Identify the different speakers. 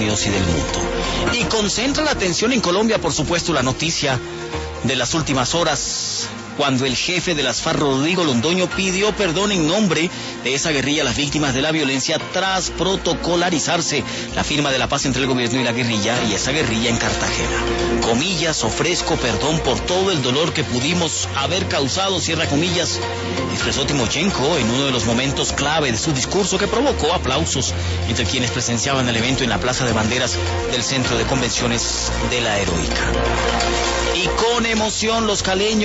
Speaker 1: Unidos y del mundo. Y concentra la atención en Colombia, por supuesto, la noticia de las últimas horas, cuando el jefe de las FARC, Rodrigo Londoño, pidió perdón en nombre de esa guerrilla a las víctimas de la violencia tras protocolarizarse la firma de la paz entre el gobierno y la guerrilla y esa guerrilla en Cartagena. Comillas, ofrezco perdón por todo el dolor que pudimos haber causado, cierra comillas, expresó Timochenko en uno de los momentos clave de su discurso que provocó aplausos entre quienes presenciaban el evento en la Plaza de Banderas del Centro de Convenciones de la Heroica. Y con emoción los caleños